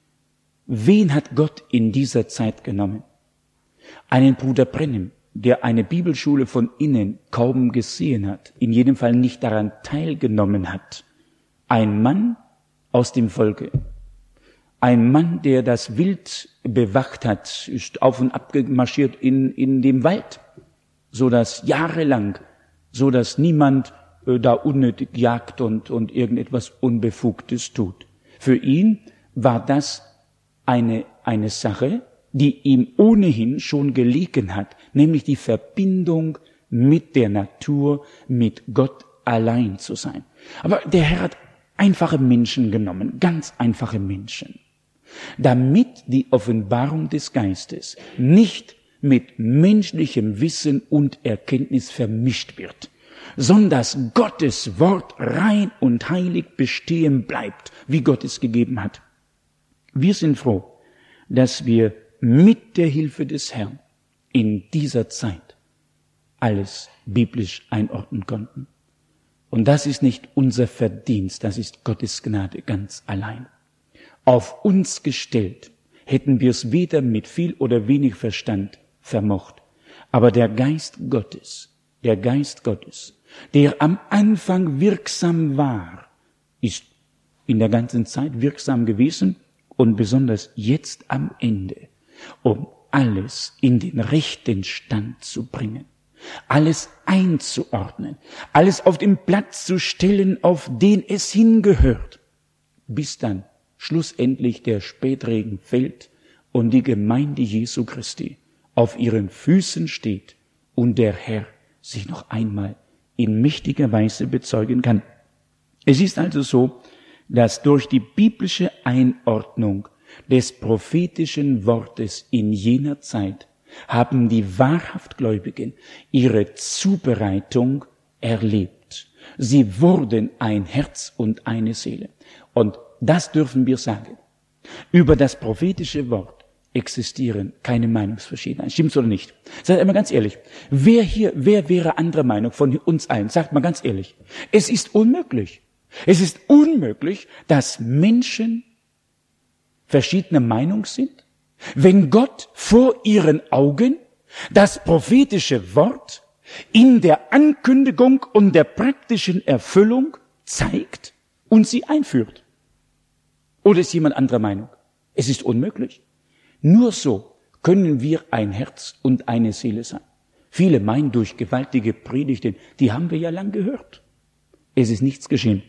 Wen hat Gott in dieser Zeit genommen? Einen Bruder Branham, der eine Bibelschule von innen kaum gesehen hat, in jedem Fall nicht daran teilgenommen hat. Ein Mann aus dem Volke. Ein Mann, der das Wild bewacht hat, ist auf und ab gemarschiert in, in dem Wald, so dass jahrelang, so dass niemand äh, da unnötig jagt und, und irgendetwas Unbefugtes tut. Für ihn war das eine, eine Sache, die ihm ohnehin schon gelegen hat, nämlich die Verbindung mit der Natur, mit Gott allein zu sein. Aber der Herr hat einfache Menschen genommen, ganz einfache Menschen, damit die Offenbarung des Geistes nicht mit menschlichem Wissen und Erkenntnis vermischt wird, sondern dass Gottes Wort rein und heilig bestehen bleibt, wie Gott es gegeben hat. Wir sind froh, dass wir mit der Hilfe des Herrn in dieser Zeit alles biblisch einordnen konnten. Und das ist nicht unser Verdienst, das ist Gottes Gnade ganz allein. Auf uns gestellt hätten wir es weder mit viel oder wenig Verstand vermocht. Aber der Geist Gottes, der Geist Gottes, der am Anfang wirksam war, ist in der ganzen Zeit wirksam gewesen und besonders jetzt am Ende, um alles in den rechten Stand zu bringen, alles einzuordnen, alles auf den Platz zu stellen, auf den es hingehört, bis dann schlussendlich der Spätregen fällt und die Gemeinde Jesu Christi auf ihren Füßen steht und der Herr sich noch einmal in mächtiger Weise bezeugen kann. Es ist also so, dass durch die biblische Einordnung des prophetischen Wortes in jener Zeit haben die wahrhaft Gläubigen ihre Zubereitung erlebt. Sie wurden ein Herz und eine Seele. Und das dürfen wir sagen. Über das prophetische Wort existieren keine Meinungsverschiedenheiten. Stimmt's oder nicht? Seid einmal ganz ehrlich. Wer hier, wer wäre anderer Meinung von uns allen? Sagt mal ganz ehrlich. Es ist unmöglich. Es ist unmöglich, dass Menschen verschiedener Meinung sind, wenn Gott vor ihren Augen das prophetische Wort in der Ankündigung und der praktischen Erfüllung zeigt und sie einführt. Oder ist jemand anderer Meinung? Es ist unmöglich. Nur so können wir ein Herz und eine Seele sein. Viele meinen durch gewaltige Predigten, die haben wir ja lang gehört. Es ist nichts geschehen.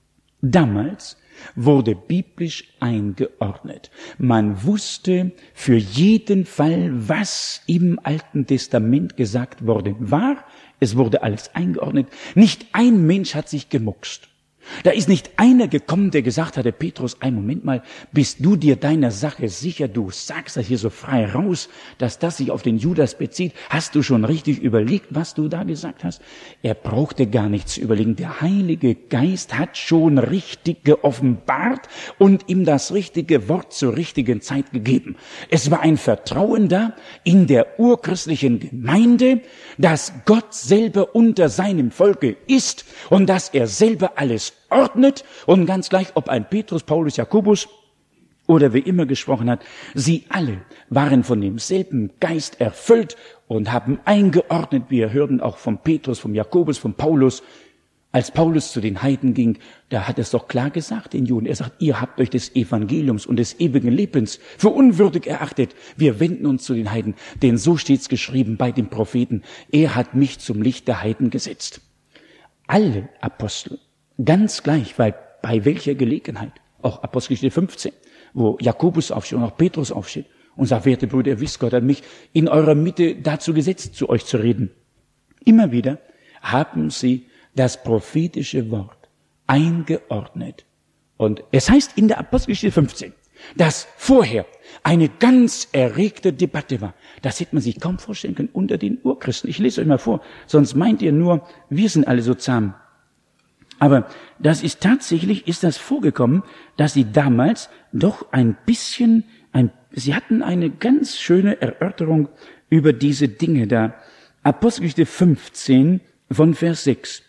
Damals wurde biblisch eingeordnet. Man wusste für jeden Fall, was im Alten Testament gesagt worden war. Es wurde alles eingeordnet. Nicht ein Mensch hat sich gemuckst. Da ist nicht einer gekommen, der gesagt hatte, Petrus, ein Moment mal, bist du dir deiner Sache sicher? Du sagst das hier so frei raus, dass das sich auf den Judas bezieht. Hast du schon richtig überlegt, was du da gesagt hast? Er brauchte gar nichts zu überlegen. Der Heilige Geist hat schon richtig geoffenbart und ihm das richtige Wort zur richtigen Zeit gegeben. Es war ein Vertrauen da in der urchristlichen Gemeinde, dass Gott selber unter seinem Volke ist und dass er selber alles ordnet und ganz gleich, ob ein Petrus, Paulus, Jakobus oder wer immer gesprochen hat, sie alle waren von demselben Geist erfüllt und haben eingeordnet. Wir hörten auch von Petrus, von Jakobus, von Paulus. Als Paulus zu den Heiden ging, da hat er es doch klar gesagt den Juden. Er sagt, ihr habt euch des Evangeliums und des ewigen Lebens für unwürdig erachtet. Wir wenden uns zu den Heiden, denn so steht's geschrieben bei den Propheten. Er hat mich zum Licht der Heiden gesetzt. Alle Apostel, ganz gleich, weil bei welcher Gelegenheit, auch Apostelgeschichte fünfzehn, wo Jakobus aufsteht und auch Petrus aufsteht und sagt, werte Brüder, ihr wisst, Gott hat mich in eurer Mitte dazu gesetzt, zu euch zu reden. Immer wieder haben sie das prophetische Wort eingeordnet. Und es heißt in der Apostelgeschichte fünfzehn, dass vorher eine ganz erregte Debatte war. Das hätte man sich kaum vorstellen können unter den Urchristen. Ich lese euch mal vor, sonst meint ihr nur, wir sind alle so zahm. Aber das ist tatsächlich, ist das vorgekommen, dass sie damals doch ein bisschen, ein, sie hatten eine ganz schöne Erörterung über diese Dinge da. Apostelgeschichte fünfzehn von Vers sechs.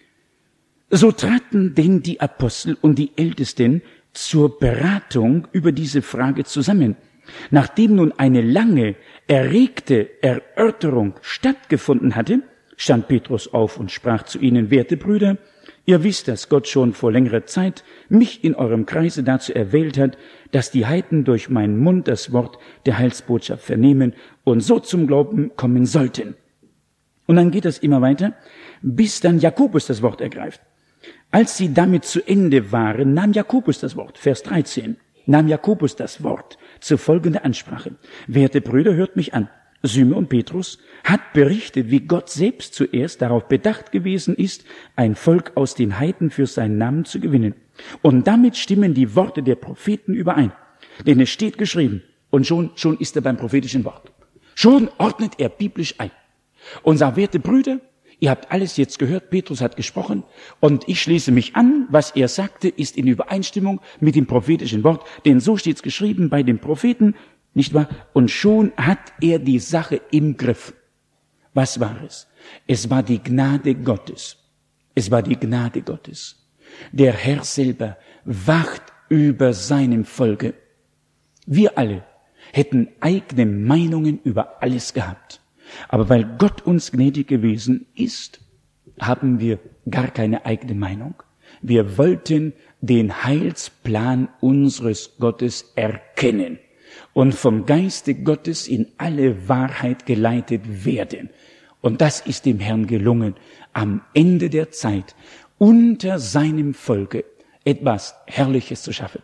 So traten denn die Apostel und die Ältesten zur Beratung über diese Frage zusammen. Nachdem nun eine lange, erregte Erörterung stattgefunden hatte, stand Petrus auf und sprach zu ihnen, werte Brüder, ihr wisst, dass Gott schon vor längerer Zeit mich in eurem Kreise dazu erwählt hat, dass die Heiden durch meinen Mund das Wort der Heilsbotschaft vernehmen und so zum Glauben kommen sollten. Und dann geht es immer weiter, bis dann Jakobus das Wort ergreift. Als sie damit zu Ende waren, nahm Jakobus das Wort, Vers dreizehn, nahm Jakobus das Wort zur folgenden Ansprache. Werte Brüder, hört mich an. Simon Petrus hat berichtet, wie Gott selbst zuerst darauf bedacht gewesen ist, ein Volk aus den Heiden für seinen Namen zu gewinnen. Und damit stimmen die Worte der Propheten überein. Denn es steht geschrieben, und schon, schon ist er beim prophetischen Wort. Schon ordnet er biblisch ein. Und sagt, werte Brüder, ihr habt alles jetzt gehört, Petrus hat gesprochen, und ich schließe mich an, was er sagte, ist in Übereinstimmung mit dem prophetischen Wort, denn so steht's geschrieben bei den Propheten, nicht wahr? Und schon hat er die Sache im Griff. Was war es? Es war die Gnade Gottes. Es war die Gnade Gottes. Der Herr selber wacht über seinem Volke. Wir alle hätten eigene Meinungen über alles gehabt. Aber weil Gott uns gnädig gewesen ist, haben wir gar keine eigene Meinung. Wir wollten den Heilsplan unseres Gottes erkennen und vom Geiste Gottes in alle Wahrheit geleitet werden. Und das ist dem Herrn gelungen, am Ende der Zeit unter seinem Volke etwas Herrliches zu schaffen.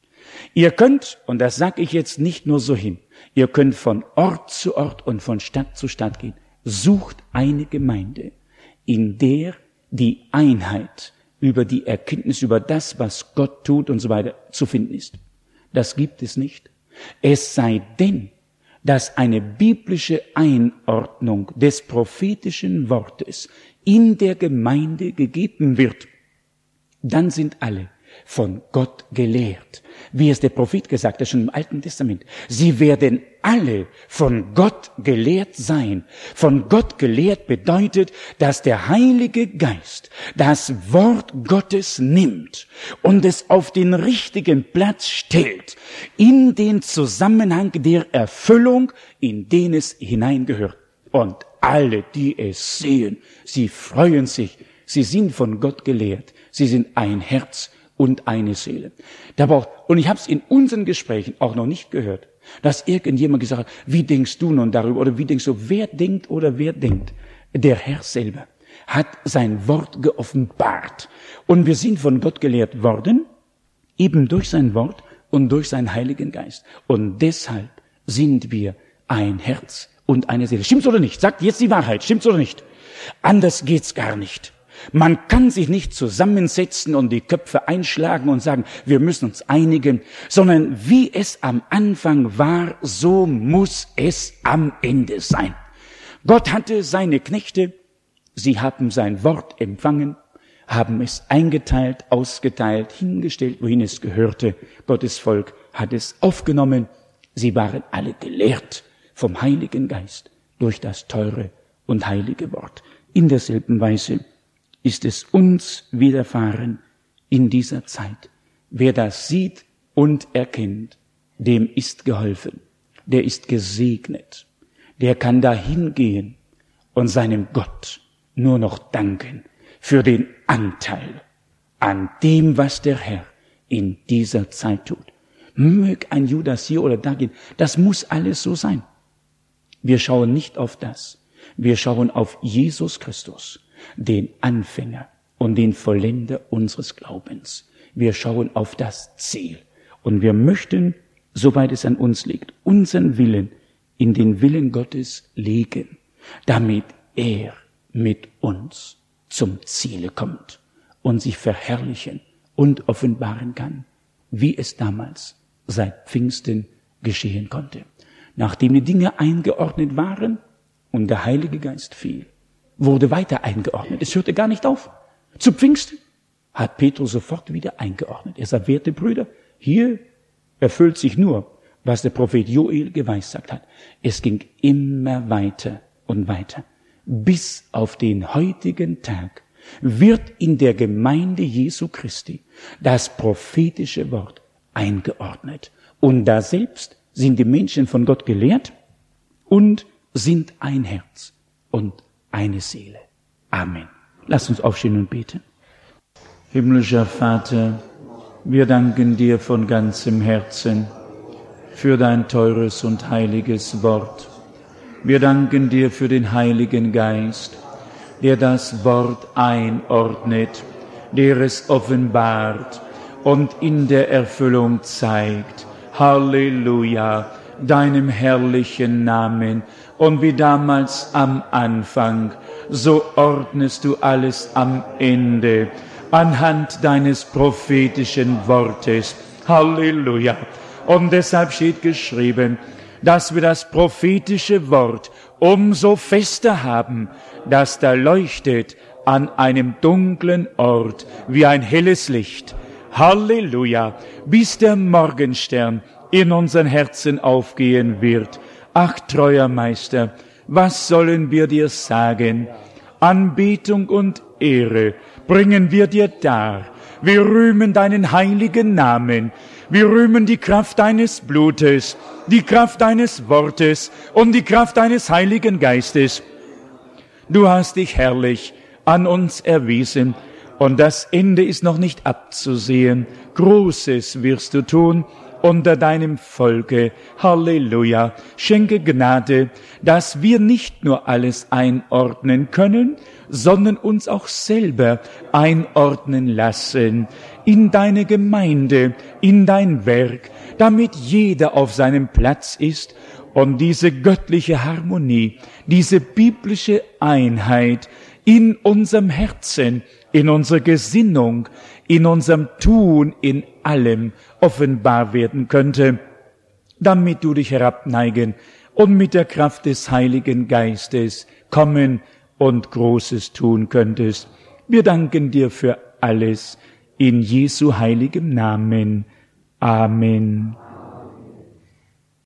Ihr könnt, und das sage ich jetzt nicht nur so hin, ihr könnt von Ort zu Ort und von Stadt zu Stadt gehen. Sucht eine Gemeinde, in der die Einheit über die Erkenntnis, über das, was Gott tut und so weiter zu finden ist. Das gibt es nicht. Es sei denn, dass eine biblische Einordnung des prophetischen Wortes in der Gemeinde gegeben wird, dann sind alle von Gott gelehrt. Wie es der Prophet gesagt hat, schon im Alten Testament. Sie werden alle von Gott gelehrt sein. Von Gott gelehrt bedeutet, dass der Heilige Geist das Wort Gottes nimmt und es auf den richtigen Platz stellt, in den Zusammenhang der Erfüllung, in den es hineingehört. Und alle, die es sehen, sie freuen sich. Sie sind von Gott gelehrt. Sie sind ein Herz und eine Seele. Da braucht, und ich habe es in unseren Gesprächen auch noch nicht gehört, dass irgendjemand gesagt hat, wie denkst du nun darüber oder wie denkst du, wer denkt oder wer denkt? Der Herr selber hat sein Wort geoffenbart. Und wir sind von Gott gelehrt worden, eben durch sein Wort und durch seinen Heiligen Geist. Und deshalb sind wir ein Herz und eine Seele. Stimmt's oder nicht? Sagt jetzt die Wahrheit. Stimmt's oder nicht? Anders geht's gar nicht. Man kann sich nicht zusammensetzen und die Köpfe einschlagen und sagen, wir müssen uns einigen, sondern wie es am Anfang war, so muss es am Ende sein. Gott hatte seine Knechte, sie haben sein Wort empfangen, haben es eingeteilt, ausgeteilt, hingestellt, wohin es gehörte. Gottes Volk hat es aufgenommen. Sie waren alle gelehrt vom Heiligen Geist durch das teure und heilige Wort. In derselben Weise ist es uns widerfahren in dieser Zeit. Wer das sieht und erkennt, dem ist geholfen, der ist gesegnet, der kann dahin gehen und seinem Gott nur noch danken für den Anteil an dem, was der Herr in dieser Zeit tut. Möge ein Judas hier oder da gehen, das muss alles so sein. Wir schauen nicht auf das, wir schauen auf Jesus Christus, den Anfänger und den Vollender unseres Glaubens. Wir schauen auf das Ziel und wir möchten, soweit es an uns liegt, unseren Willen in den Willen Gottes legen, damit er mit uns zum Ziele kommt und sich verherrlichen und offenbaren kann, wie es damals seit Pfingsten geschehen konnte. Nachdem die Dinge eingeordnet waren und der Heilige Geist fiel, wurde weiter eingeordnet. Es hörte gar nicht auf. Zu Pfingsten hat Petrus sofort wieder eingeordnet. Er sagt, werte Brüder, hier erfüllt sich nur, was der Prophet Joel geweissagt hat. Es ging immer weiter und weiter. Bis auf den heutigen Tag wird in der Gemeinde Jesu Christi das prophetische Wort eingeordnet. Und da selbst sind die Menschen von Gott gelehrt und sind ein Herz und eine Seele. Amen. Lass uns aufstehen und beten. Himmlischer Vater, wir danken dir von ganzem Herzen für dein teures und heiliges Wort. Wir danken dir für den Heiligen Geist, der das Wort einordnet, der es offenbart und in der Erfüllung zeigt. Halleluja, deinem herrlichen Namen. Und wie damals am Anfang, so ordnest du alles am Ende anhand deines prophetischen Wortes. Halleluja. Und deshalb steht geschrieben, dass wir das prophetische Wort umso fester haben, dass da leuchtet an einem dunklen Ort wie ein helles Licht. Halleluja, bis der Morgenstern in unseren Herzen aufgehen wird. Ach, treuer Meister, was sollen wir dir sagen? Anbetung und Ehre bringen wir dir dar. Wir rühmen deinen heiligen Namen. Wir rühmen die Kraft deines Blutes, die Kraft deines Wortes und die Kraft deines Heiligen Geistes. Du hast dich herrlich an uns erwiesen Und das Ende ist noch nicht abzusehen. Großes wirst du tun unter deinem Volke. Halleluja. Schenke Gnade, dass wir nicht nur alles einordnen können, sondern uns auch selber einordnen lassen in deine Gemeinde, in dein Werk, damit jeder auf seinem Platz ist und diese göttliche Harmonie, diese biblische Einheit in unserem Herzen, in unserer Gesinnung, in unserem Tun, in allem offenbar werden könnte, damit du dich herabneigen und mit der Kraft des Heiligen Geistes kommen und Großes tun könntest. Wir danken dir für alles in Jesu heiligem Namen. Amen.